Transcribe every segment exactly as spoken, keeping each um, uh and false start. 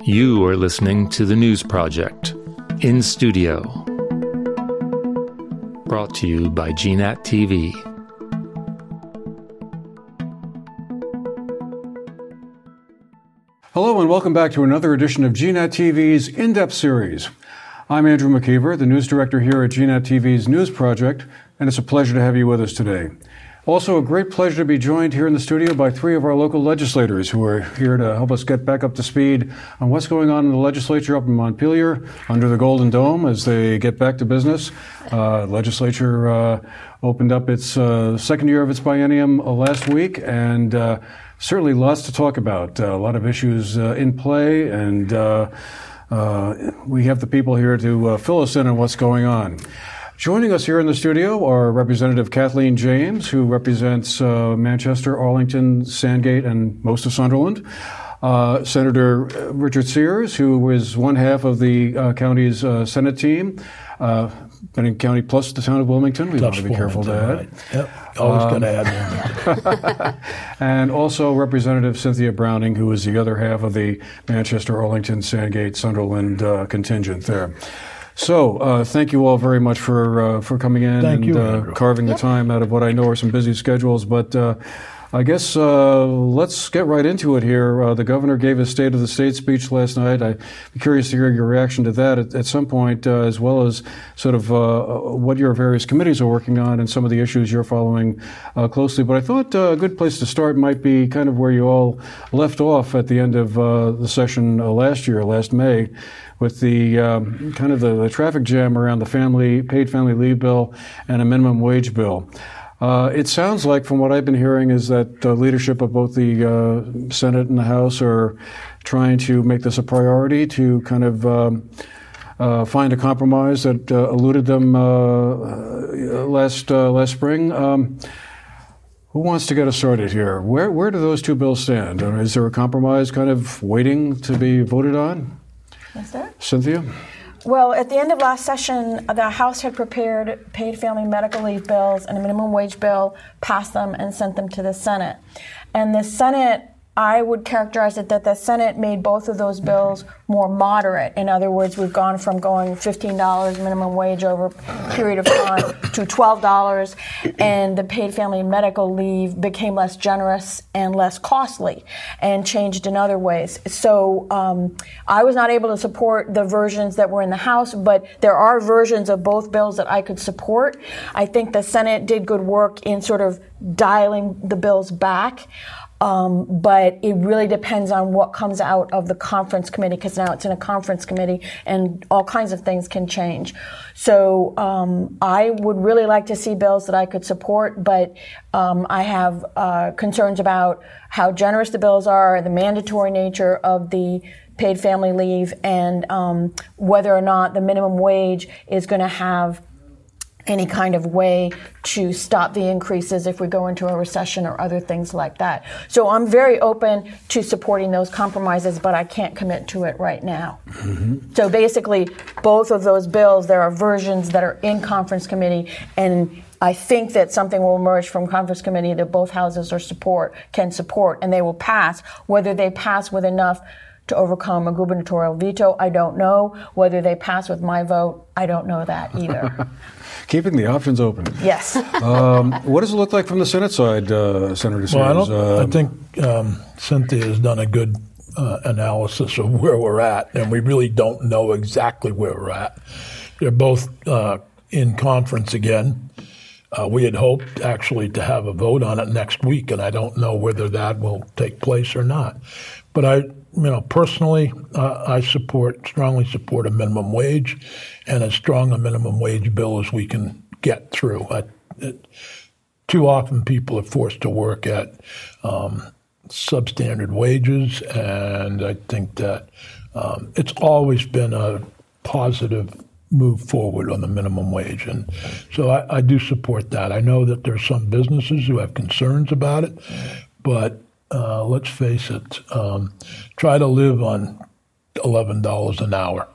You are listening to The News Project, in studio. Brought to you by G NAT T V. Hello and welcome back to another edition of G NAT T V's In-Depth Series. I'm Andrew McKeever, the news director here at G NAT T V's News Project, and it's a pleasure to have you with us today. Also, a great pleasure to be joined here in the studio by three of our local legislators who are here to help us get back up to speed on what's going on in the legislature up in Montpelier under the Golden Dome as they get back to business. Uh, legislature uh, opened up its uh, second year of its biennium uh, last week, and uh, certainly lots to talk about. Uh, a lot of issues uh, in play, and uh, uh, we have the people here to uh, fill us in on what's going on. Joining us here in the studio are Representative Kathleen James, who represents uh, Manchester, Arlington, Sandgate, and most of Sunderland. Uh, Senator Richard Sears, who is one half of the uh, county's uh, Senate team. Uh, Benning County plus the town of Wilmington. We want to be careful to add. Right. Yep. Always um, going to add. And also Representative Cynthia Browning, who is the other half of the Manchester, Arlington, Sandgate, Sunderland uh, contingent there. So, uh, thank you all very much for uh, for coming in thank and you, uh, carving yep. the time out of what I know are some busy schedules. But uh, I guess uh, let's get right into it here. Uh, the governor gave his State of the State speech last night. I'd be curious to hear your reaction to that at, at some point, uh, as well as sort of uh, what your various committees are working on and some of the issues you're following uh, closely. But I thought uh, a good place to start might be kind of where you all left off at the end of uh, the session uh, last year, last May, with the um, kind of the, the traffic jam around the family paid family leave bill and a minimum wage bill. Uh, it sounds like, from what I've been hearing, is that the leadership of both the uh, Senate and the House are trying to make this a priority to kind of um, uh, find a compromise that uh, eluded them uh, last uh, last spring. Um, who wants to get us started here? Where where do those two bills stand? Is there a compromise kind of waiting to be voted on? Yes, sir. Cynthia? Well, at the end of last session, the House had prepared paid family medical leave bills and a minimum wage bill, passed them, and sent them to the Senate. And the Senate, I would characterize it that the Senate made both of those bills more moderate. In other words, we've gone from going fifteen dollars minimum wage over a period of time to twelve dollars, and the paid family medical leave became less generous and less costly and changed in other ways. So um, I was not able to support the versions that were in the House, but there are versions of both bills that I could support. I think the Senate did good work in sort of dialing the bills back. Um, but it really depends on what comes out of the conference committee, because now it's in a conference committee and all kinds of things can change. So um, I would really like to see bills that I could support, but um, I have uh, concerns about how generous the bills are, the mandatory nature of the paid family leave, and um, whether or not the minimum wage is going to have any kind of way to stop the increases if we go into a recession or other things like that. So I'm very open to supporting those compromises, but I can't commit to it right now. Mm-hmm. So basically, both of those bills, there are versions that are in conference committee, and I think that something will emerge from conference committee that both houses are support can support, and they will pass. Whether they pass with enough to overcome a gubernatorial veto, I don't know. Whether they pass with my vote, I don't know that either. Keeping the options open. Yes. um, what does it look like from the Senate side, uh, Senator Sears? Well, I, don't, uh, I think um, Cynthia has done a good uh, analysis of where we're at, and we really don't know exactly where we're at. They're both uh, in conference again. Uh, we had hoped, actually, to have a vote on it next week, and I don't know whether that will take place or not. But I, you know, personally, uh, I support, strongly support a minimum wage and as strong a minimum wage bill as we can get through. I, it, too often people are forced to work at um, substandard wages, and I think that um, it's always been a positive move forward on the minimum wage. And so I, I do support that. I know that there's some businesses who have concerns about it, but uh, let's face it, um, try to live on eleven dollars an hour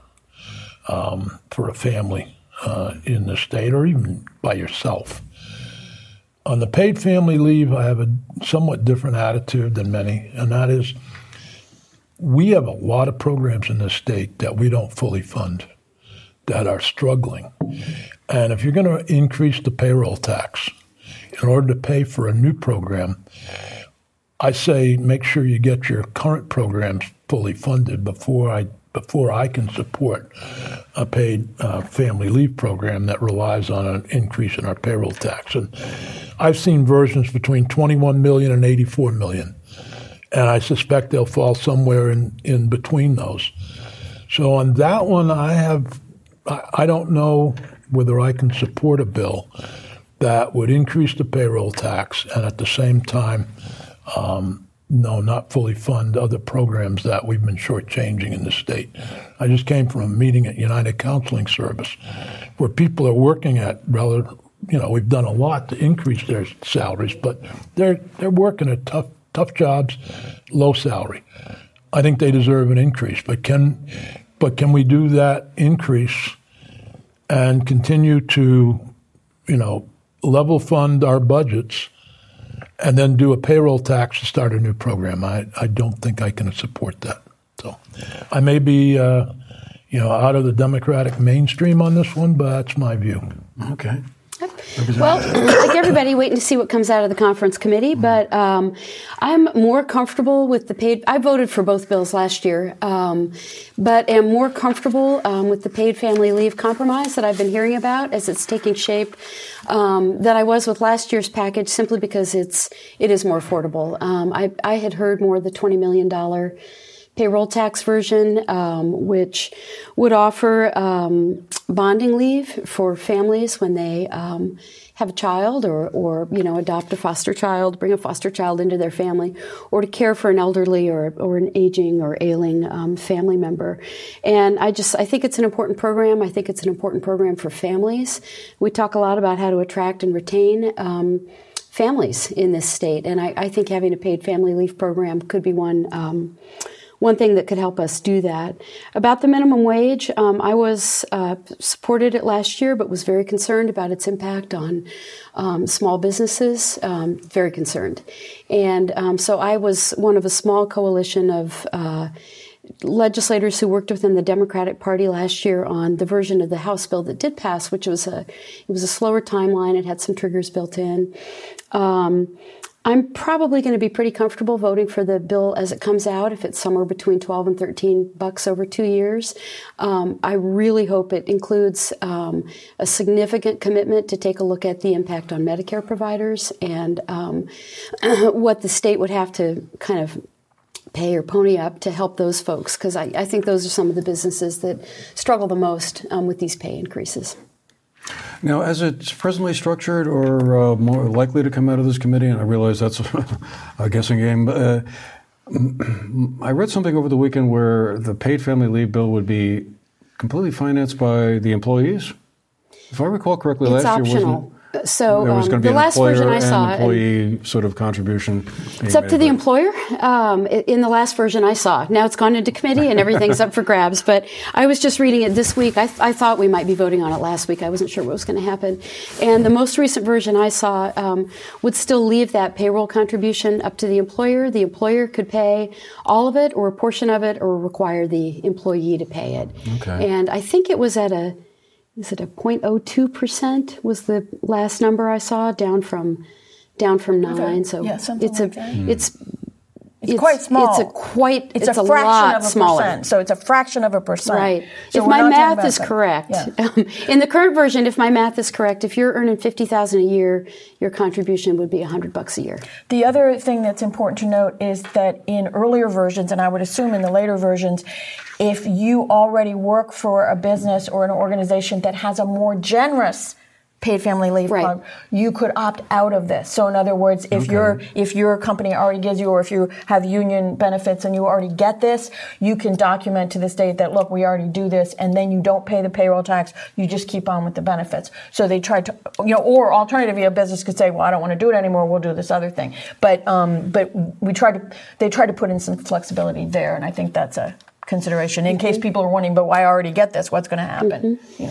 um, for a family uh, in the state, or even by yourself. On the paid family leave, I have a somewhat different attitude than many, and that is we have a lot of programs in this state that we don't fully fund, that are struggling. And if you're going to increase the payroll tax in order to pay for a new program, I say make sure you get your current programs fully funded before I before I can support a paid uh, family leave program that relies on an increase in our payroll tax. And I've seen versions between twenty-one million and eighty-four million, and I suspect they'll fall somewhere in, in between those. So on that one, I have I, I don't know whether I can support a bill that would increase the payroll tax and at the same time um, no, not fully fund other programs that we've been shortchanging in the state. I just came from a meeting at United Counseling Service where people are working at rather, you know, we've done a lot to increase their salaries, but they're they're working at tough tough jobs, low salary. I think they deserve an increase, but can but can we do that increase and continue to, you know, level fund our budgets and then do a payroll tax to start a new program? I, I don't think I can support that. So I may be, uh, you know, out of the Democratic mainstream on this one, but that's my view. Okay. Well, like everybody, waiting to see what comes out of the conference committee, but um, I'm more comfortable with the paid. I voted for both bills last year, um, but am more comfortable um, with the paid family leave compromise that I've been hearing about as it's taking shape um, than I was with last year's package, simply because it's it is more affordable. Um, I, I had heard more the twenty million dollars payroll tax version, um, which would offer um, bonding leave for families when they um, have a child or, or, you know, adopt a foster child, bring a foster child into their family, or to care for an elderly or, or an aging or ailing um, family member. And I just, I think it's an important program. I think it's an important program for families. We talk a lot about how to attract and retain um, families in this state. And I, I think having a paid family leave program could be one um, One thing that could help us do that. About the minimum wage, um, I was uh, supported it last year, but was very concerned about its impact on um, small businesses. Um, very concerned, and um, so I was one of a small coalition of uh, legislators who worked within the Democratic Party last year on the version of the House bill that did pass, which was a it was a slower timeline. It had some triggers built in. Um, I'm probably going to be pretty comfortable voting for the bill as it comes out, if it's somewhere between twelve and thirteen bucks over two years. Um, I really hope it includes um, a significant commitment to take a look at the impact on Medicare providers and um, what the state would have to kind of pay or pony up to help those folks, because I, I think those are some of the businesses that struggle the most um, with these pay increases. Now, as it's presently structured or uh, more likely to come out of this committee, and I realize that's a guessing game, uh, I read something over the weekend where the paid family leave bill would be completely financed by the employees. If I recall correctly, it's last optional. year wasn't it? So there was um, going to be the an last employer version I and saw, employee and sort of contribution. It's up to the employer. Um, in the last version I saw, now it's gone into committee and everything's up for grabs. But I was just reading it this week. I, th- I thought we might be voting on it last week. I wasn't sure what was going to happen. And the most recent version I saw um, would still leave that payroll contribution up to the employer. The employer could pay all of it or a portion of it, or require the employee to pay it. Okay. And I think it was at a Is it a zero point zero two percent was the last number I saw, down from down from nine. Okay. So yeah, something it's like a that. it's It's, it's quite small. It's a quite. It's, it's a, a fraction lot of a smaller. percent. So it's a fraction of a percent. Right. So if we're my not talking math about is that. correct, Yeah. um, in the current version, if my math is correct, if you're earning fifty thousand a year, your contribution would be a hundred bucks a year. The other thing that's important to note is that in earlier versions, and I would assume in the later versions, if you already work for a business or an organization that has a more generous paid family leave right. program, you could opt out of this. So in other words, if okay. your if your company already gives you, or if you have union benefits and you already get this, you can document to the state that, look, we already do this, and then you don't pay the payroll tax, you just keep on with the benefits. So they tried to, you know, or alternatively, a business could say, well, I don't want to do it anymore, we'll do this other thing. But um, but we tried to, they tried to put in some flexibility there, and I think that's a consideration in case people are wondering, but why I already get this? What's going to happen? Mm-hmm. You know.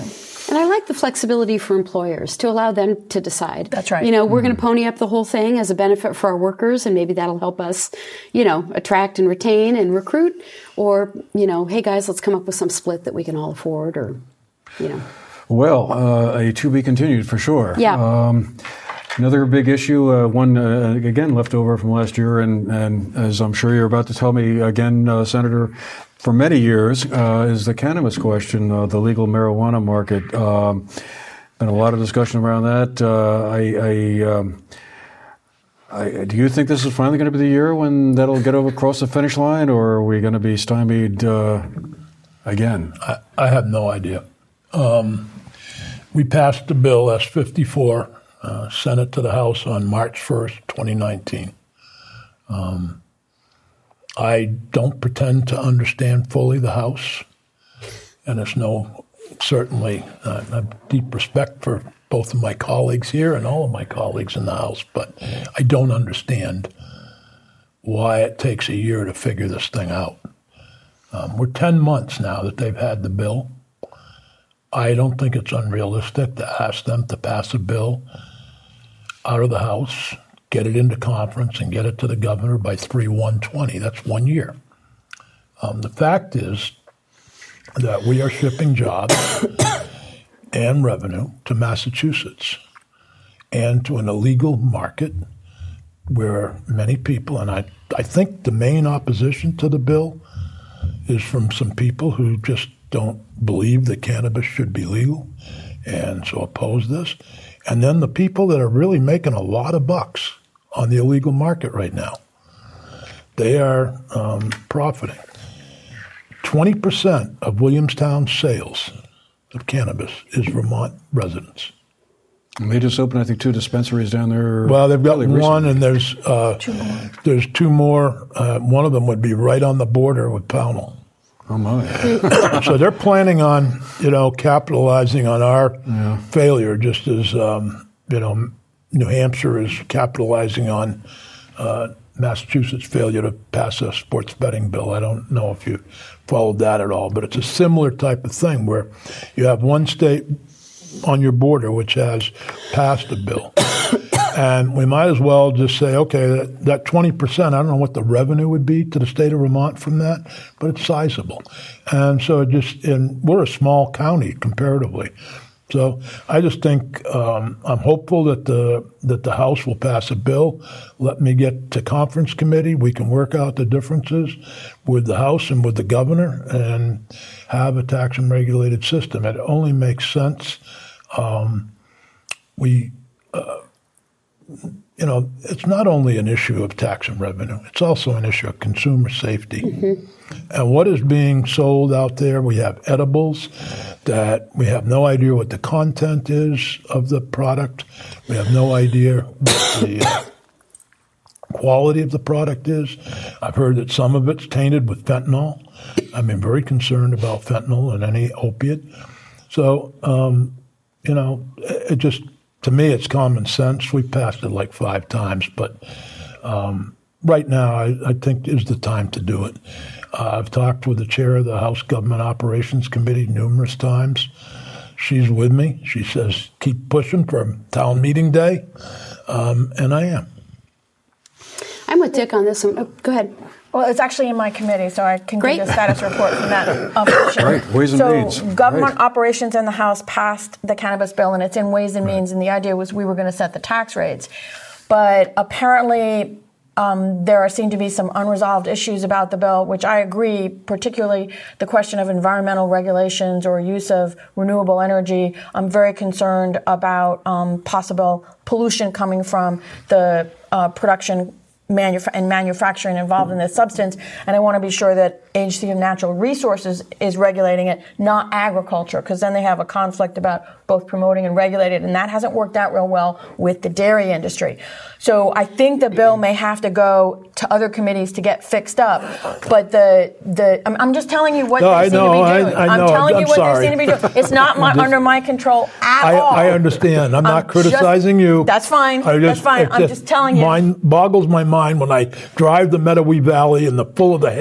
And I like the flexibility for employers to allow them to decide. That's right. You know, we're mm-hmm. going to pony up the whole thing as a benefit for our workers, and maybe that'll help us, you know, attract and retain and recruit. Or, you know, hey guys, let's come up with some split that we can all afford, or, you know. Well, uh, a to be continued for sure. Yeah. Um, Another big issue, uh, one, uh, again, left over from last year, and, and as I'm sure you're about to tell me again, uh, Senator, for many years, uh, is the cannabis question, uh, the legal marijuana market. Um, been a lot of discussion around that. Uh, I, I, um, I, do you think this is finally going to be the year when that'll get over across the finish line, or are we going to be stymied uh, again? I, I have no idea. Um, we passed the bill S fifty-four. Uh, sent it to the House on March first, twenty nineteen. Um, I don't pretend to understand fully the House, and there's no, certainly, uh, I have deep respect for both of my colleagues here and all of my colleagues in the House, but I don't understand why it takes a year to figure this thing out. Um, we're ten months now that they've had the bill. I don't think it's unrealistic to ask them to pass a bill out of the House, get it into conference, and get it to the governor by three one twenty. That's one year. Um, the fact is that we are shipping jobs and revenue to Massachusetts and to an illegal market where many people, and I, I think the main opposition to the bill is from some people who just don't believe that cannabis should be legal and so oppose this. And then the people that are really making a lot of bucks on the illegal market right now, they are um, profiting. twenty percent of Williamstown's sales of cannabis is Vermont residents. And they just opened, I think, two dispensaries down there. Well, they've got one, recently. and there's uh, two more. There's two more. Uh, one of them would be right on the border with Pownell. Oh, my. So they're planning on, you know, capitalizing on our yeah. failure, just as, um, you know, New Hampshire is capitalizing on uh, Massachusetts' failure to pass a sports betting bill. I don't know if you followed that at all, but it's a similar type of thing where you have one state on your border which has passed a bill. And we might as well just say, okay, that, that twenty percent, I don't know what the revenue would be to the state of Vermont from that, but it's sizable. And so it just, and we're a small county comparatively. So I just think um, I'm hopeful that the that the House will pass a bill. Let me get to conference committee. We can work out the differences with the House and with the governor and have a tax and regulated system. It only makes sense. Um, we... Uh, You know, it's not only an issue of tax and revenue. It's also an issue of consumer safety. Mm-hmm. And what is being sold out there, we have edibles that we have no idea what the content is of the product. We have no idea what the uh, quality of the product is. I've heard that some of it's tainted with fentanyl. I've been very concerned about fentanyl and any opiate. So, um, you know, it just... To me, it's common sense. We passed it like five times, but um, right now, I, I think is the time to do it. Uh, I've talked with the chair of the House Government Operations Committee numerous times. She's with me. She says, keep pushing for town meeting day, um, and I am. I'm with Dick on this one. Oh, go ahead. Well, it's actually in my committee, so I can Great. give you a status report from that uh, portion. Right, Ways and so Means. So government Right. operations in the House passed the cannabis bill, and it's in Ways and Means, and the idea was we were going to set the tax rates. But apparently um, there are, seem to be some unresolved issues about the bill, which I agree, particularly the question of environmental regulations or use of renewable energy. I'm very concerned about um, possible pollution coming from the uh, production Manuf- and manufacturing involved in this substance, and I want to be sure that Agency of Natural Resources is regulating it, not agriculture, because then they have a conflict about both promoting and regulating, and that hasn't worked out real well with the dairy industry. So I think the bill may have to go to other committees to get fixed up, but the the I'm, I'm just telling you what no, they I seem know, to be doing. I, I know. I'm telling I'm you what sorry. they seem to be doing. It's not my, just, under my control at I, all. I understand. I'm not I'm criticizing just, you. That's fine. I just, that's fine. I'm just just telling you. Mind boggles my mind when I drive the Meadowee Valley and the full of the hemp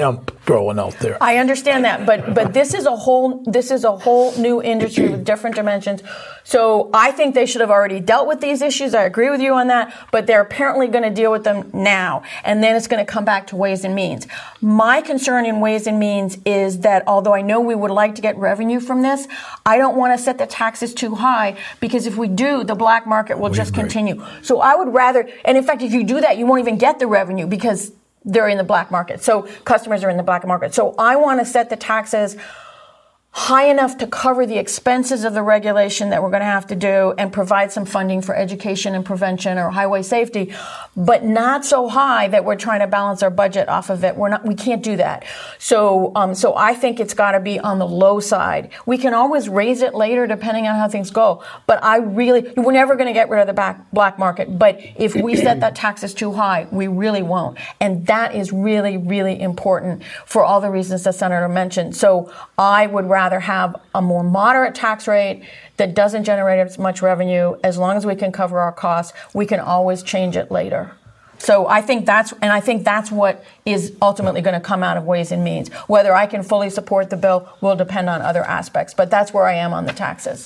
growing out there. I understand that, but but this is a whole this is a whole new industry with different dimensions. So I think they should have already dealt with these issues. I agree with you on that, but they're apparently going to deal with them now, and then it's going to come back to Ways and Means. My concern in Ways and Means is that although I know we would like to get revenue from this, I don't want to set the taxes too high, because if we do, the black market will We just agree. continue. So I would rather, and in fact, if you do that, you won't even get the revenue because they're in the black market. So customers are in the black market. So I want to set the taxes high enough to cover the expenses of the regulation that we're going to have to do and provide some funding for education and prevention or highway safety, but not so high that we're trying to balance our budget off of it. We're not, we can't do that. So, um, so I think it's got to be on the low side. We can always raise it later depending on how things go, but I really, we're never going to get rid of the back, black market. But if we set that taxes too high, we really won't. And that is really, really important for all the reasons the Senator mentioned. So I would rather rather have a more moderate tax rate that doesn't generate as much revenue. As long as we can cover our costs, we can always change it later. So I think that's, and I think that's what is ultimately going to come out of Ways and Means. Whether I can fully support the bill will depend on other aspects, but that's where I am on the taxes.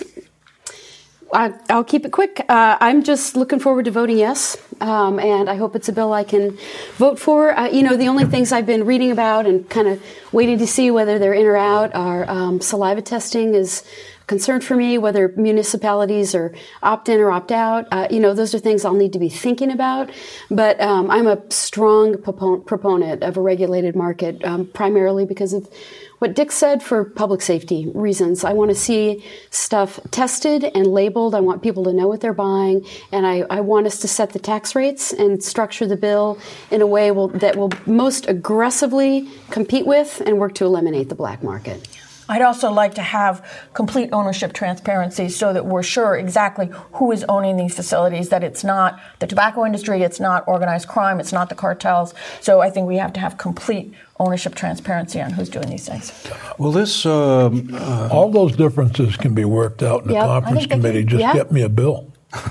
I, I'll keep it quick. Uh, I'm just looking forward to voting yes, um, and I hope it's a bill I can vote for. Uh, you know, the only things I've been reading about and kind of waiting to see whether they're in or out are um, saliva testing is a concern for me, whether municipalities are opt-in or opt-out. Uh, you know, those are things I'll need to be thinking about. But um, I'm a strong propon- proponent of a regulated market, um, primarily because of what Dick said, for public safety reasons. I want to see stuff tested and labeled. I want people to know what they're buying. And I, I want us to set the tax rates and structure the bill in a way will, that will most aggressively compete with and work to eliminate the black market. I'd also like to have complete ownership transparency so that we're sure exactly who is owning these facilities, that it's not the tobacco industry, it's not organized crime, it's not the cartels. So I think we have to have complete ownership transparency on who's doing these things. Well, this... Um, uh, All those differences can be worked out in the Yep, I conference think they committee. can- Just yeah. get me a bill.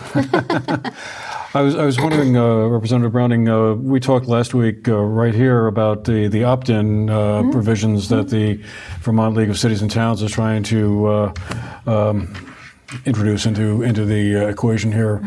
I was I was wondering, uh, Representative Browning, uh, we talked last week uh, right here about the, the opt-in uh, mm-hmm. provisions that the Vermont League of Cities and Towns is trying to uh, um, introduce into, into the uh, equation here.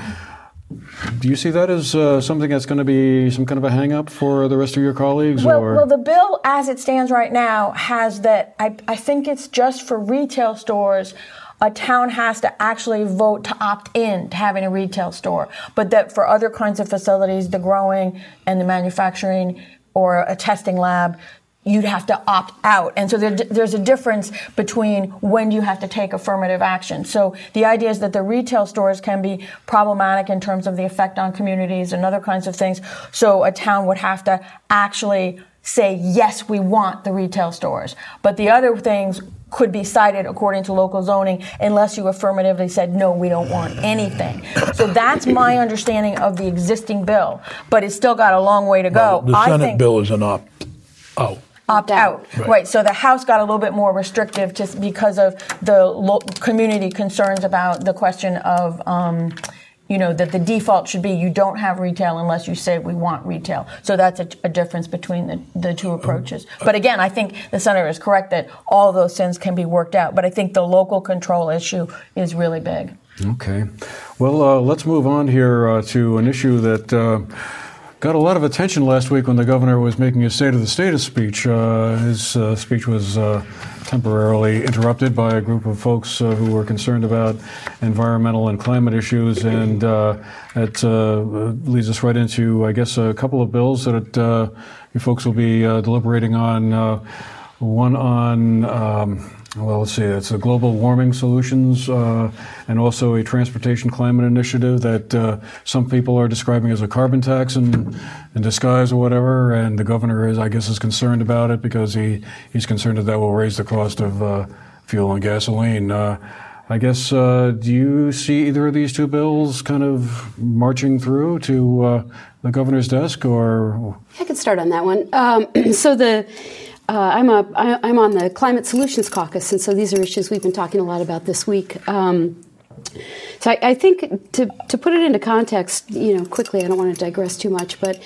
Do you see that as uh, something that's going to be some kind of a hang-up for the rest of your colleagues? Well, or? well, the bill as it stands right now has that, I, I think it's just for retail stores, a town has to actually vote to opt in to having a retail store. But that for other kinds of facilities, the growing and the manufacturing or a testing lab, you'd have to opt out. And so there, there's a difference between when you have to take affirmative action. So the idea is that the retail stores can be problematic in terms of the effect on communities and other kinds of things. So a town would have to actually say, yes, we want the retail stores. But the other things could be cited according to local zoning unless you affirmatively said, no, we don't want anything. So that's my understanding of the existing bill. But it's still got a long way to go. Well, the I Senate think bill is an opt-out. Opt out. Right. Right. So the House got a little bit more restrictive just because of the lo- community concerns about the question of, um, you know, that the default should be you don't have retail unless you say we want retail. So that's a, a difference between the, the two approaches. But again, I think the Senator is correct that all of those things can be worked out. But I think the local control issue is really big. Okay. Well, uh, let's move on here uh, to an issue that uh, got a lot of attention last week when the governor was making his State of the State speech. Uh, his uh, speech was uh, temporarily interrupted by a group of folks uh, who were concerned about environmental and climate issues, and uh, that uh, leads us right into, I guess, a couple of bills that uh, you folks will be uh, deliberating on. Uh, one on, um, well, let's see, it's a global warming solutions, uh, and also a transportation climate initiative that uh, some people are describing as a carbon tax in, in disguise or whatever, and the governor is, I guess, is concerned about it because he, he's concerned that that will raise the cost of uh, fuel and gasoline. Uh, I guess, uh, do you see either of these two bills kind of marching through to uh, the governor's desk, or? I could start on that one. Um, so the Uh, I'm a I, I'm on the Climate Solutions Caucus, and so these are issues we've been talking a lot about this week. Um, so I, I think to to put it into context, you know, quickly, I don't want to digress too much, but I think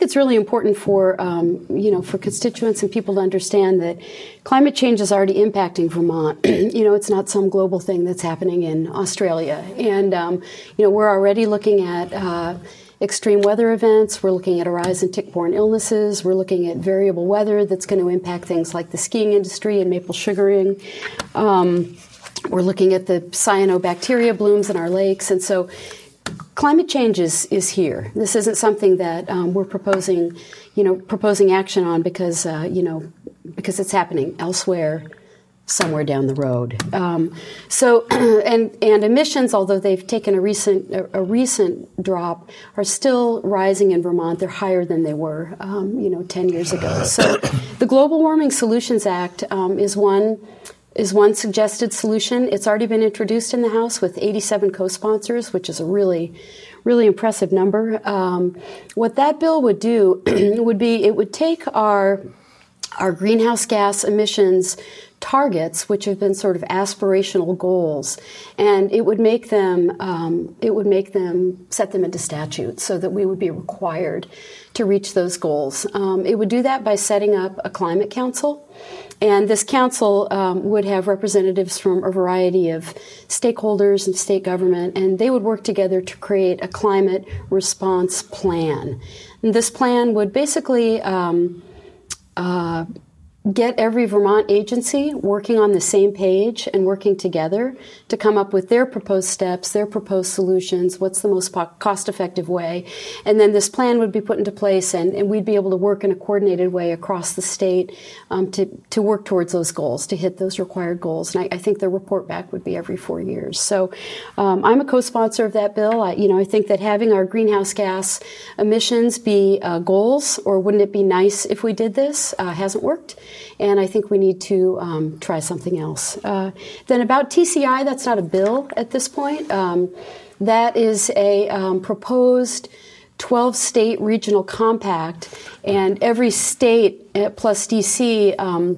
think it's really important for um, you know for constituents and people to understand that climate change is already impacting Vermont. You know, it's not some global thing that's happening in Australia, and um, you know we're already looking at uh, extreme weather events. We're looking at a rise in tick-borne illnesses. We're looking at variable weather that's going to impact things like the skiing industry and maple sugaring. Um, we're looking at the cyanobacteria blooms in our lakes, and so climate change is, is here. This isn't something that um, we're proposing, you know, proposing action on because uh, you know because it's happening elsewhere, somewhere down the road. Um, so, and and emissions, although they've taken a recent a, a recent drop, are still rising in Vermont. They're higher than they were, um, you know, ten years ago. So, the Global Warming Solutions Act um, is one. is one suggested solution. It's already been introduced in the House with eighty-seven co-sponsors, which is a really, really impressive number. Um, what that bill would do would be it would take our our greenhouse gas emissions targets, which have been sort of aspirational goals, and it would make them um, it would make them set them into statute so that we would be required to reach those goals. Um, it would do that by setting up a climate council. And this council um, would have representatives from a variety of stakeholders and state government, and they would work together to create a climate response plan. And this plan would basically um, uh, get every Vermont agency working on the same page and working together to come up with their proposed steps, their proposed solutions, what's the most cost-effective way. And then this plan would be put into place, and, and we'd be able to work in a coordinated way across the state um, to, to work towards those goals, to hit those required goals. And I, I think the report back would be every four years. So um, I'm a co-sponsor of that bill. I, you know, I think that having our greenhouse gas emissions be uh, goals, or wouldn't it be nice if we did this, uh, hasn't worked. And I think we need to um, try something else. Uh, then about T C I, that's not a bill at this point. Um, that is a um, proposed twelve-state regional compact, and every state plus D C um,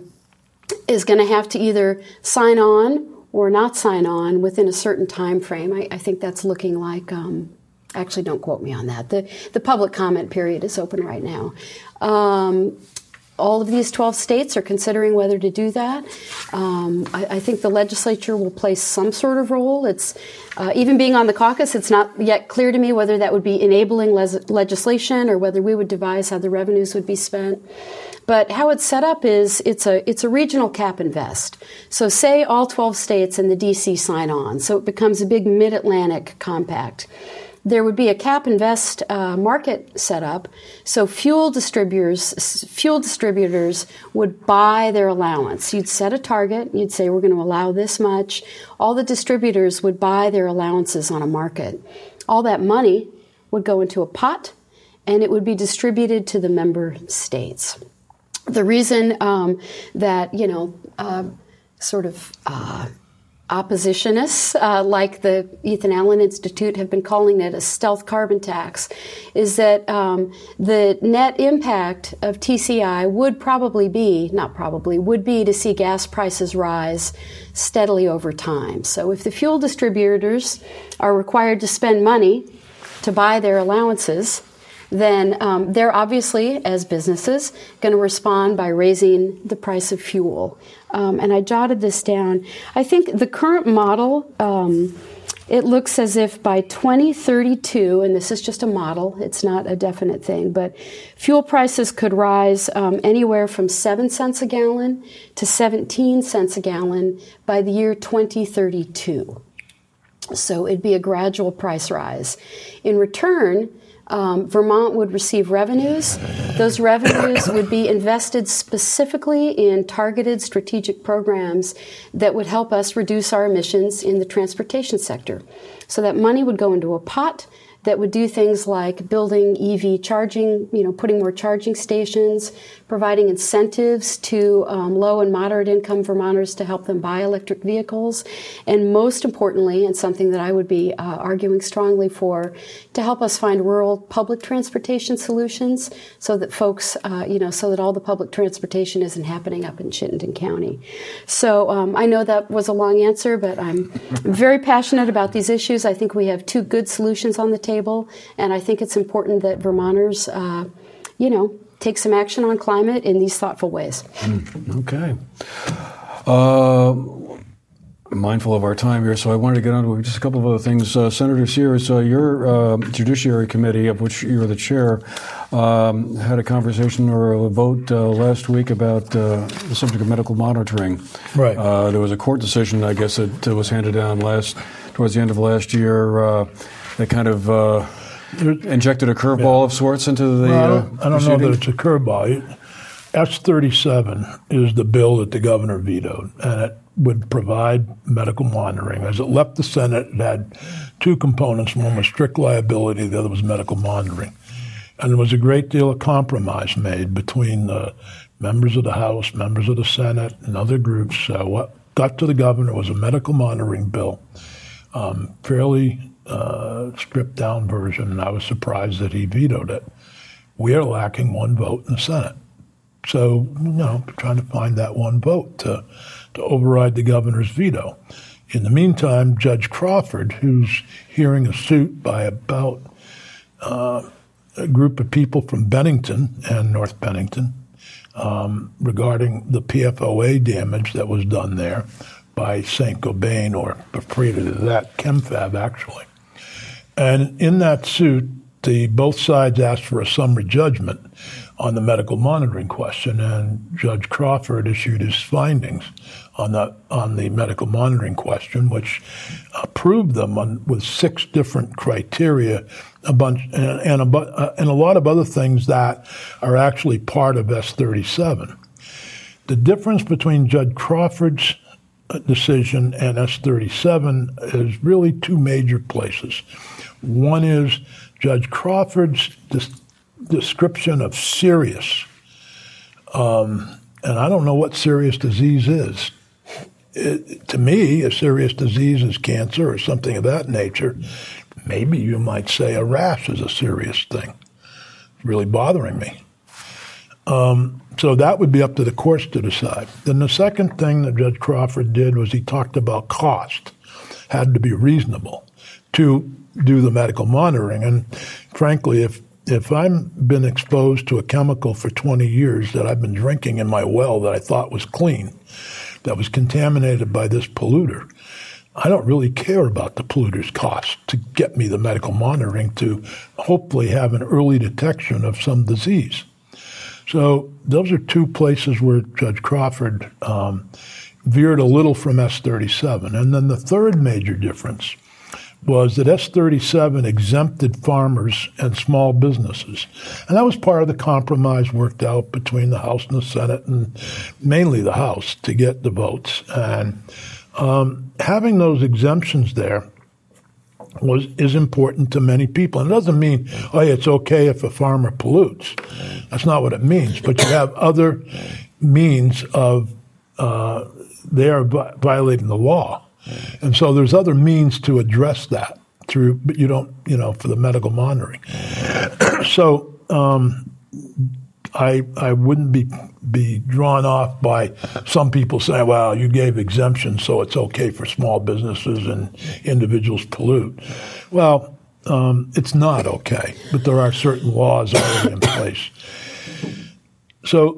is going to have to either sign on or not sign on within a certain time frame. I, I think that's looking like... Um, actually, don't quote me on that. The, the public comment period is open right now. Um, All of these twelve states are considering whether to do that. Um, I, I think the legislature will play some sort of role. It's uh, even being on the caucus, it's not yet clear to me whether that would be enabling les- legislation or whether we would devise how the revenues would be spent. But how it's set up is it's a it's a regional cap and vest. So say all twelve states and the D C sign on, so it becomes a big mid-Atlantic compact. There would be a cap and vest uh, market set up, so fuel distributors fuel distributors would buy their allowance. You'd set a target. You'd say, we're going to allow this much. All the distributors would buy their allowances on a market. All that money would go into a pot, and it would be distributed to the member states. The reason um, that, you know, uh, sort of... Uh, oppositionists, uh, like the Ethan Allen Institute, have been calling it a stealth carbon tax, is that um, the net impact of T C I would probably be, not probably, would be to see gas prices rise steadily over time. So if the fuel distributors are required to spend money to buy their allowances, then um, they're obviously, as businesses, going to respond by raising the price of fuel. Um, and I jotted this down. I think the current model, um, it looks as if by twenty thirty-two, and this is just a model, it's not a definite thing, but fuel prices could rise um, anywhere from seven cents a gallon to seventeen cents a gallon by the year twenty thirty-two. So it'd be a gradual price rise. In return, Um, Vermont would receive revenues. Those revenues would be invested specifically in targeted strategic programs that would help us reduce our emissions in the transportation sector. So that money would go into a pot that would do things like building E V charging, you know, putting more charging stations, providing incentives to um, low and moderate income Vermonters to help them buy electric vehicles, and most importantly, and something that I would be uh, arguing strongly for, to help us find rural public transportation solutions so that folks, uh, you know, so that all the public transportation isn't happening up in Chittenden County. So um, I know that was a long answer, but I'm very passionate about these issues. I think we have two good solutions on the table. And I think it's important that Vermonters, uh, you know, take some action on climate in these thoughtful ways. Mm, okay. Uh, mindful of our time here, so I wanted to get on to just a couple of other things. Uh, Senator Sears, uh, your uh, Judiciary Committee, of which you're the chair, um, had a conversation or a vote uh, last week about uh, the subject of medical monitoring. Right. Uh, there was a court decision, I guess, that was handed down last towards the end of last year uh, that kind of uh, injected a curveball yeah. of sorts into the well, I uh, don't, I don't know that it's a curveball. S thirty-seven is the bill that the governor vetoed, and it would provide medical monitoring. As it left the Senate, it had two components. One was strict liability, the other was medical monitoring. And there was a great deal of compromise made between the members of the House, members of the Senate, and other groups. So what got to the governor was a medical monitoring bill, um, fairly uh, stripped-down version, and I was surprised that he vetoed it. We are lacking one vote in the Senate. So, you know, trying to find that one vote to, to override the governor's veto. In the meantime, Judge Crawford, who's hearing a suit by about uh, a group of people from Bennington and North Bennington um, regarding the P F O A damage that was done there by Saint-Gobain, or prior to that, ChemFab, actually. And in that suit, the both sides asked for a summary judgment on the medical monitoring question, and Judge Crawford issued his findings on the on the medical monitoring question, which approved them on, with six different criteria, a bunch and, and a uh, and a lot of other things that are actually part of S thirty-seven. The difference between Judge Crawford's decision and S thirty-seven is really two major places. One is Judge Crawford's dis- description of serious, um, and I don't know what serious disease is. It, to me, a serious disease is cancer or something of that nature. Maybe you might say a rash is a serious thing. It's really bothering me. Um, so that would be up to the courts to decide. Then the second thing that Judge Crawford did was he talked about cost. Had to be reasonable to do the medical monitoring. And frankly, if if I've been exposed to a chemical for twenty years that I've been drinking in my well that I thought was clean, that was contaminated by this polluter, I don't really care about the polluter's cost to get me the medical monitoring to hopefully have an early detection of some disease. So those are two places where Judge Crawford um, veered a little from S thirty-seven. And then the third major difference was that S thirty-seven exempted farmers and small businesses. And that was part of the compromise worked out between the House and the Senate, and mainly the House, to get the votes. And um, having those exemptions there was is important to many people. And it doesn't mean, oh, yeah, it's okay if a farmer pollutes. That's not what it means. But you have other means of uh, they are vi- violating the law. And so there's other means to address that through, but you don't, you know, for the medical monitoring. So um, I I wouldn't be be drawn off by some people saying, well, you gave exemptions, so it's okay for small businesses and individuals pollute. Well, um, it's not okay, but there are certain laws already in place. So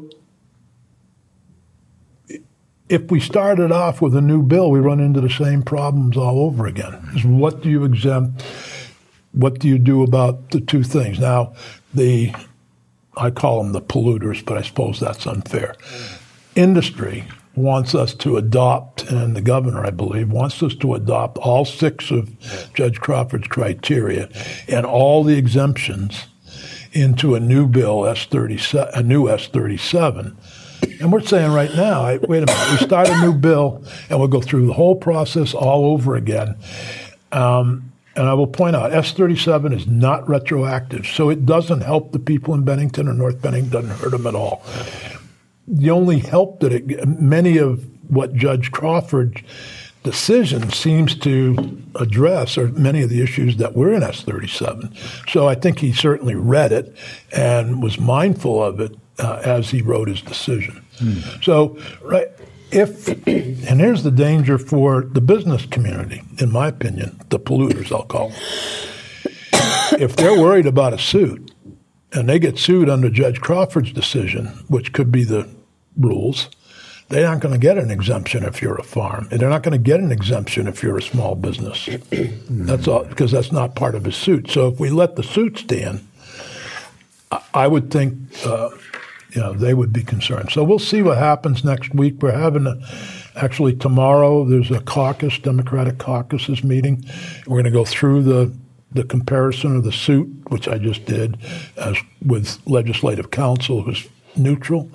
if we started off with a new bill, we run into the same problems all over again. Is what do you exempt? What do you do about the two things? Now, the I call them the polluters, but I suppose that's unfair. Industry wants us to adopt, and the governor, I believe, wants us to adopt all six of Judge Crawford's criteria and all the exemptions into a new bill, S thirty-seven, a new S thirty-seven. And we're saying right now, wait a minute, we start a new bill and we'll go through the whole process all over again. Um, and I will point out, S thirty-seven is not retroactive, so it doesn't help the people in Bennington or North Bennington, doesn't hurt them at all. The only help that it, many of what Judge Crawford's decision seems to address are many of the issues that were in S thirty-seven. So I think he certainly read it and was mindful of it uh, as he wrote his decision. Hmm. So, right, if, and here's the danger for the business community, in my opinion, the polluters, I'll call them. If they're worried about a suit and they get sued under Judge Crawford's decision, which could be the rules, they aren't going to get an exemption if you're a farm. And they're not going to get an exemption if you're a small business. That's all, because that's not part of his suit. So if we let the suit stand, I would think, uh, you know, they would be concerned. So we'll see what happens next week. We're having a, actually tomorrow, there's a caucus, Democratic caucus meeting. We're going to go through the the comparison of the suit, which I just did, as with legislative counsel, who's neutral,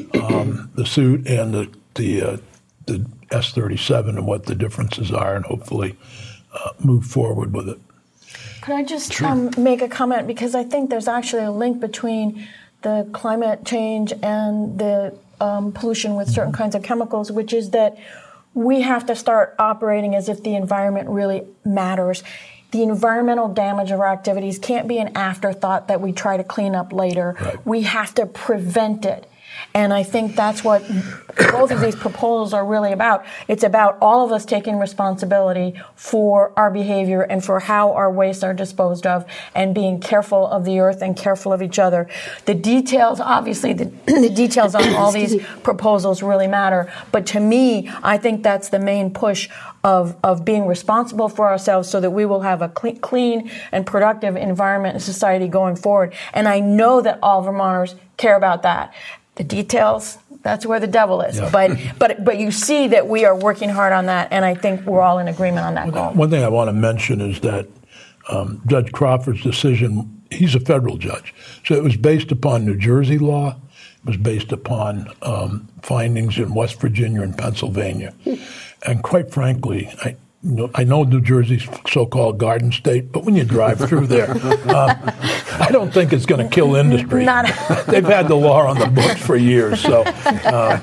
um, the suit and the the, uh, the S thirty-seven and what the differences are, and hopefully uh, move forward with it. Could I just sure. um, make a comment? Because I think there's actually a link between the climate change and the um, pollution with certain kinds of chemicals, which is that we have to start operating as if the environment really matters. The environmental damage of our activities can't be an afterthought that we try to clean up later. Right. We have to prevent it. And I think that's what both of these proposals are really about. It's about all of us taking responsibility for our behavior and for how our wastes are disposed of, and being careful of the earth and careful of each other. The details, obviously, the, the details on all these proposals really matter. But to me, I think that's the main push of, of being responsible for ourselves so that we will have a clean, clean and productive environment and society going forward. And I know that all Vermonters care about that. The details, that's where the devil is. Yeah. But but but you see that we are working hard on that, and I think we're all in agreement on that goal. One thing I want to mention is that um, Judge Crawford's decision, he's a federal judge, so it was based upon New Jersey law. It was based upon um, findings in West Virginia and Pennsylvania. And quite frankly, I You know, I know New Jersey's so-called Garden State, but when you drive through there, um, I don't think it's going to kill industry. Not They've had the law on the books for years. So uh,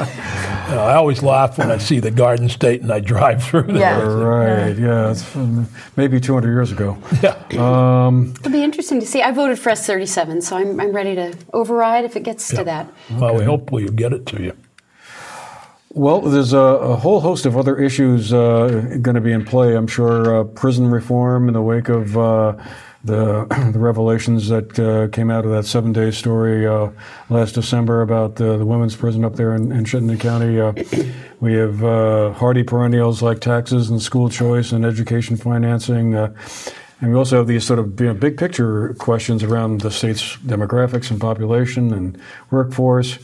you know, I always laugh when I see the Garden State and I drive through there. Yeah. Right, yeah. It's maybe two hundred years ago. Yeah. Um, It'll be interesting to see. I voted for S thirty-seven, so I'm, I'm ready to override if it gets yeah. to that. Well, okay. we hopefully you get it to you. Well, there's a, a whole host of other issues uh, going to be in play. I'm sure uh, prison reform in the wake of uh, the the revelations that uh, came out of that seven-day story uh, last December about uh, the women's prison up there in, in Chittenden County. Uh, we have uh, hardy perennials like taxes and school choice and education financing. Uh, and we also have these sort of you know, big picture questions around the state's demographics and population and workforce.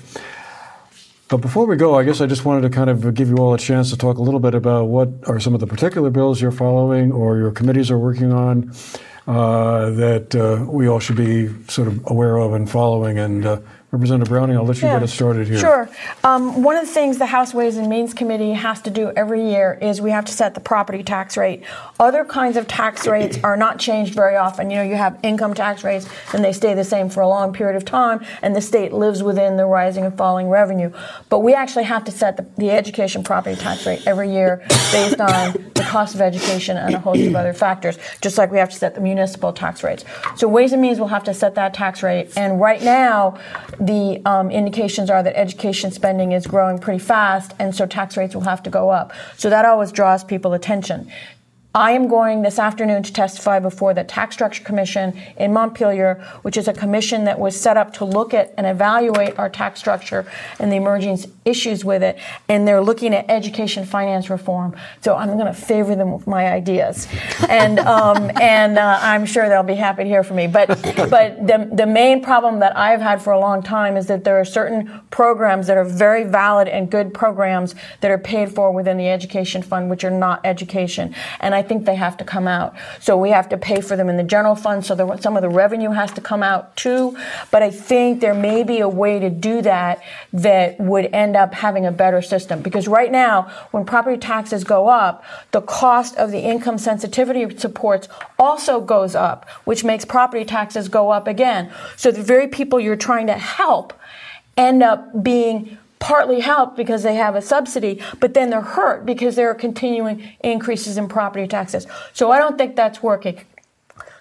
But before we go, I guess I just wanted to kind of give you all a chance to talk a little bit about what are some of the particular bills you're following or your committees are working on uh, that uh, we all should be sort of aware of and following. And uh, Representative Browning, I'll let you yeah, get us started here. Sure. Um, one of the things the House Ways and Means Committee has to do every year is we have to set the property tax rate. Other kinds of tax rates are not changed very often. You know, you have income tax rates and they stay the same for a long period of time, and the state lives within the rising and falling revenue. But we actually have to set the, the education property tax rate every year based on the cost of education and a host of other factors, just like we have to set the municipal tax rates. So Ways and Means will have to set that tax rate. And right now, the um, indications are that education spending is growing pretty fast, and so tax rates will have to go up. So that always draws people attention. I am going this afternoon to testify before the Tax Structure Commission in Montpelier, which is a commission that was set up to look at and evaluate our tax structure and the emerging issues with it. And they're looking at education finance reform. So I'm going to favor them with my ideas. And um, and uh, I'm sure they'll be happy to hear from me. But but the, the main problem that I've had for a long time is that there are certain programs that are very valid and good programs that are paid for within the education fund, which are not education. And I think they have to come out. So we have to pay for them in the general fund, so there, some of the revenue has to come out too. But I think there may be a way to do that that would end up having a better system. Because right now, when property taxes go up, the cost of the income sensitivity supports also goes up, which makes property taxes go up again. So the very people you're trying to help end up being partly helped because they have a subsidy, but then they're hurt because there are continuing increases in property taxes. So I don't think that's working.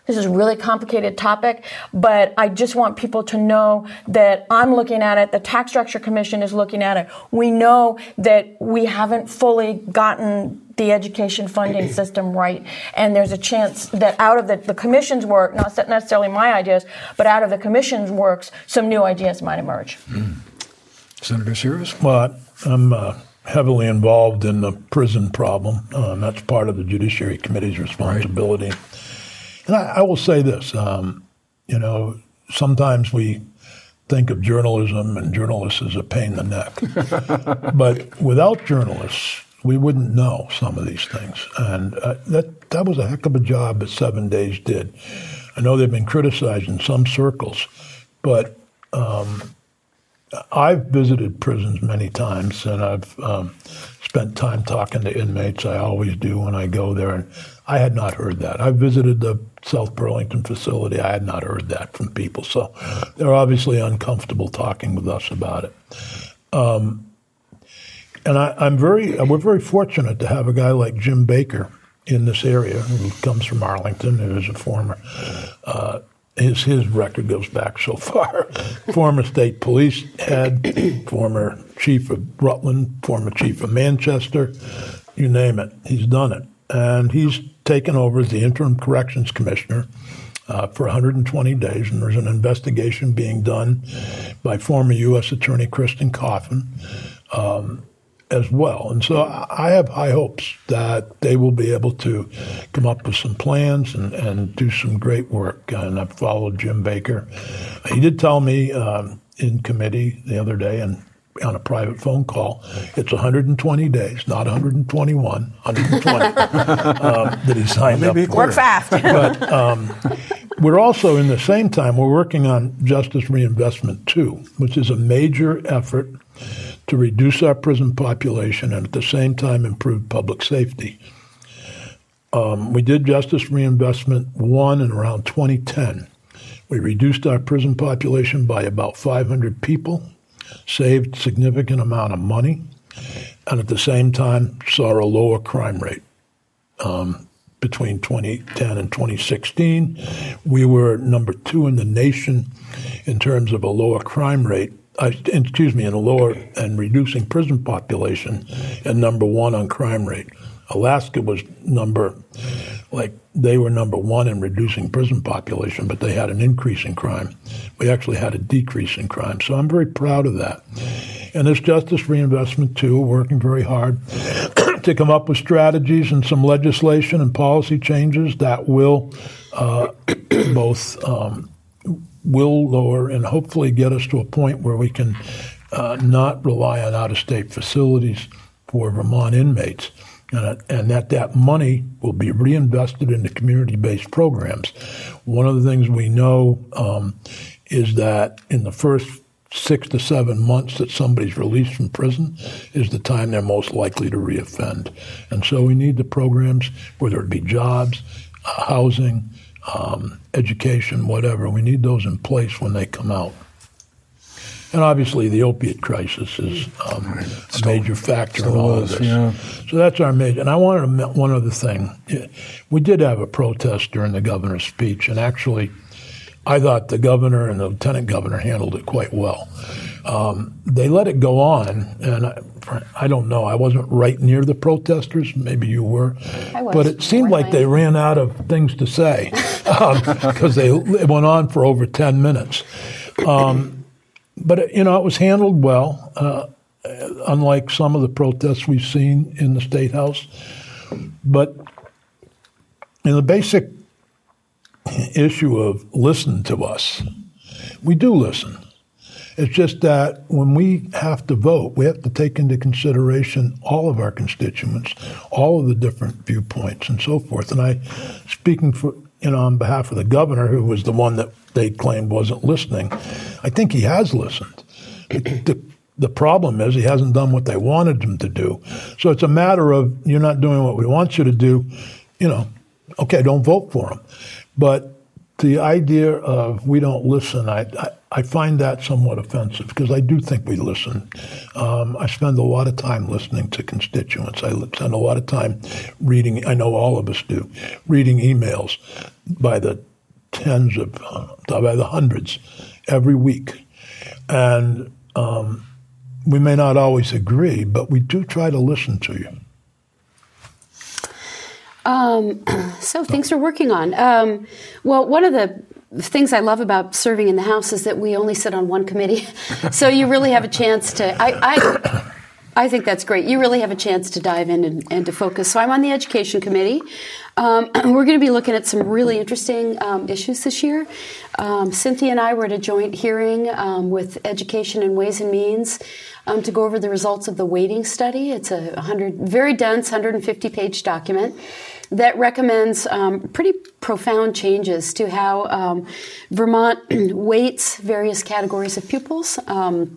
This is a really complicated topic, but I just want people to know that I'm looking at it. The Tax Structure Commission is looking at it. We know that we haven't fully gotten the education funding system right, and there's a chance that out of the, the commission's work, not necessarily my ideas, but out of the commission's works, some new ideas might emerge. Mm. Senator Sears? Well, I'm uh, heavily involved in the prison problem. Uh, that's part of the Judiciary Committee's responsibility. Right. And I, I will say this, um, you know, sometimes we think of journalism and journalists as a pain in the neck. But without journalists, we wouldn't know some of these things. And uh, that that was a heck of a job that Seven Days did. I know they've been criticized in some circles, but um, I've visited prisons many times, and I've um, spent time talking to inmates. I always do when I go there, and I had not heard that. I visited the South Burlington facility. I had not heard that from people. So they're obviously uncomfortable talking with us about it. Um, and I, I'm very, we're very fortunate to have a guy like Jim Baker in this area who comes from Arlington, who is a former, uh, his his record goes back so far, former state police head, former chief of Rutland, former chief of Manchester, you name it, he's done it. And he's taken over as the interim corrections commissioner uh, for one hundred twenty days, and there's an investigation being done by former U S Attorney Kristen Coffin um, as well. And so I have high hopes that they will be able to come up with some plans and, and do some great work. And I've followed Jim Baker. He did tell me um, in committee the other day, and on a private phone call, it's one hundred twenty days, not one hundred twenty-one, one hundred twenty um, that he signed up for. Work fast. But um, we're also, in the same time, we're working on Justice Reinvestment two, which is a major effort to reduce our prison population and at the same time improve public safety. Um, we did Justice Reinvestment one in around twenty ten. We reduced our prison population by about five hundred people, saved a significant amount of money, and at the same time saw a lower crime rate. Um, between twenty ten and twenty sixteen, we were number two in the nation in terms of a lower crime rate, uh, excuse me, in a lower and reducing prison population, and number one on crime rate. Alaska was number, like they were number one in reducing prison population, but they had an increase in crime. We actually had a decrease in crime. So I'm very proud of that. And this Justice Reinvestment two, we're working very hard to come up with strategies and some legislation and policy changes that will uh, both um, will lower and hopefully get us to a point where we can uh, not rely on out-of-state facilities for Vermont inmates. And, and that that money will be reinvested into community-based programs. One of the things we know um, is that in the first six to seven months that somebody's released from prison is the time they're most likely to reoffend. And so we need the programs, whether it be jobs, uh, housing, um, education, whatever. We need those in place when they come out. And obviously, the opiate crisis is um, right. a still, major factor in all is, of this. Yeah. So that's our major. And I wanted to mention one other thing. We did have a protest during the governor's speech, and actually, I thought the governor and the lieutenant governor handled it quite well. Um, they let it go on, and I, I don't know. I wasn't right near the protesters. Maybe you were. I was. But it seemed like they ran out of things to say because um, they it went on for over ten minutes. Um, But, you know, it was handled well, uh, unlike some of the protests we've seen in the State House. But in the basic issue of listen to us, we do listen. It's just that when we have to vote, we have to take into consideration all of our constituents, all of the different viewpoints and so forth. And I, speaking for, you know, on behalf of the governor, who was the one that they claimed wasn't listening, I think he has listened. The, the problem is he hasn't done what they wanted him to do. So it's a matter of you're not doing what we want you to do, you know, okay, don't vote for him. But the idea of we don't listen, I, I, I find that somewhat offensive because I do think we listen. Um, I spend a lot of time listening to constituents. I spend a lot of time reading, I know all of us do, reading emails by the tens of, uh, by the hundreds every week. And um, we may not always agree, but we do try to listen to you. Um, so things we're working on. Um, well, one of the things I love about serving in the House is that we only sit on one committee. So you really have a chance to, I, I, I think that's great. You really have a chance to dive in and, and to focus. So I'm on the Education Committee. Um, we're going to be looking at some really interesting um, issues this year. Um, Cynthia and I were at a joint hearing um, with Education and Ways and Means um, to go over the results of the weighting study. It's a one hundred, very dense, one hundred fifty page document that recommends um, pretty profound changes to how um, Vermont weights various categories of pupils. Um,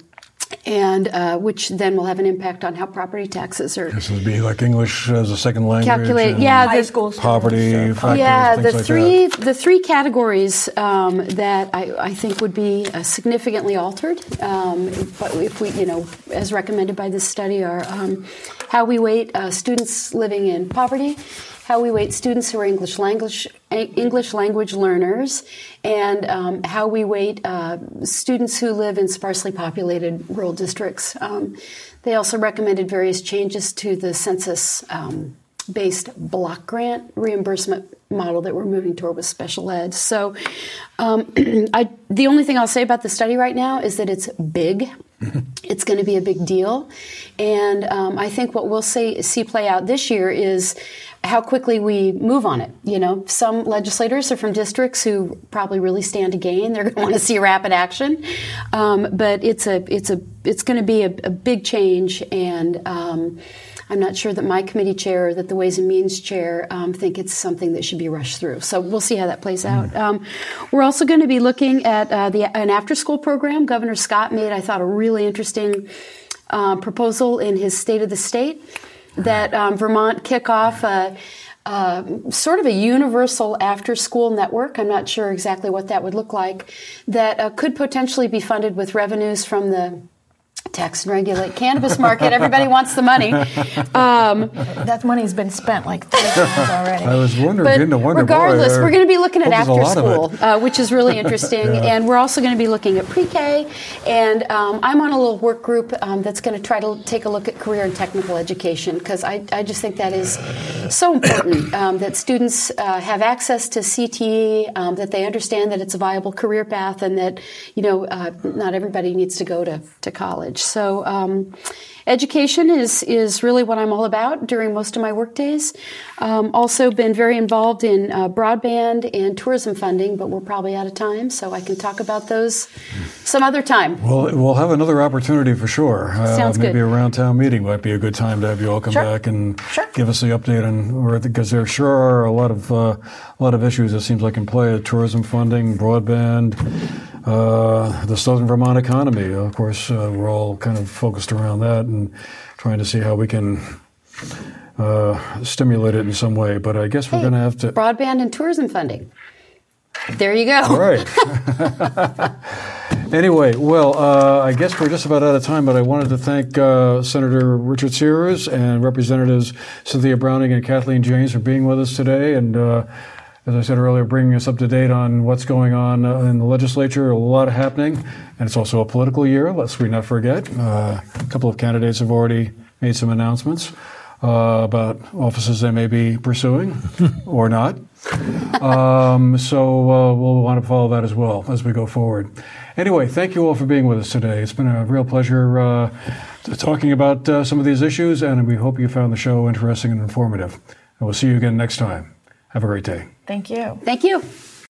and uh, which then will have an impact on how property taxes are. This would be like English as a second language. Calculate, yeah, high the school poverty factors, yeah, things the like three that. the three categories um, that I, I think would be uh, significantly altered, um, but if we, you know, as recommended by this study, are um, how we weight uh, students living in poverty, how we weight students who are English language English language learners, and um, how we weight uh, students who live in sparsely populated rural districts. Um, they also recommended various changes to the census um, based block grant reimbursement model that we're moving toward with special ed. So um, I, the only thing I'll say about the study right now is that it's big. It's going to be a big deal. And um, I think what we'll see, see play out this year is how quickly we move on it. You know, some legislators are from districts who probably really stand to gain. They're going to want to see rapid action. Um, but it's a it's a it's going to be a, a big change, and um, I'm not sure that my committee chair or that the Ways and Means chair um, think it's something that should be rushed through. So we'll see how that plays out. Um, we're also going to be looking at uh, the an after-school program. Governor Scott made, I thought, a really interesting uh, proposal in his State of the State that um, Vermont kick off a, uh, sort of a universal after-school network. I'm not sure exactly what that would look like, that uh, could potentially be funded with revenues from the tax and regulate cannabis market. Everybody wants the money. Um, that money's been spent like three times already. I was wondering, but getting to wonder, regardless, boy, we're going to be looking at after after school, uh, which is really interesting. Yeah. And we're also going to be looking at pre-K. And um, I'm on a little work group um, that's going to try to take a look at career and technical education, because I, I just think that is so important, um, that students uh, have access to C T E, um, that they understand that it's a viable career path, and that, you know, uh, not everybody needs to go to, to college. So um, education is is really what I'm all about during most of my work days. Um, also been very involved in uh, broadband and tourism funding, but we're probably out of time, so I can talk about those some other time. Well, we'll have another opportunity for sure. Uh, Sounds maybe good. a round town meeting might be a good time to have you all come Sure. back and Sure. give us the update on, because there sure are a lot of uh, a lot of issues it seems like in play: tourism funding, broadband, uh, the Southern Vermont economy. Of course, uh, we're all kind of focused around that and trying to see how we can uh, stimulate it in some way. But I guess we're Hey, going to have to broadband and tourism funding. There you go. All right. Anyway, well, uh, I guess we're just about out of time, but I wanted to thank uh, Senator Richard Sears and Representatives Cynthia Browning and Kathleen James for being with us today, and uh, as I said earlier, bringing us up to date on what's going on uh, in the legislature. A lot happening, and it's also a political year, lest we not forget. Uh, a couple of candidates have already made some announcements uh, about offices they may be pursuing or not. Um, so uh, we'll want to follow that as well as we go forward. Anyway, thank you all for being with us today. It's been a real pleasure uh, talking about uh, some of these issues, and we hope you found the show interesting and informative. And we'll see you again next time. Have a great day. Thank you. Thank you.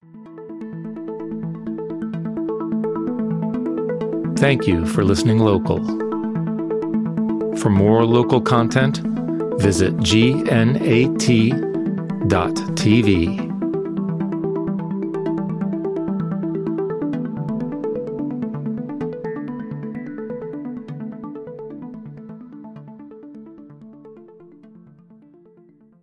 Thank you for listening local. For more local content, visit G N A T dot T V.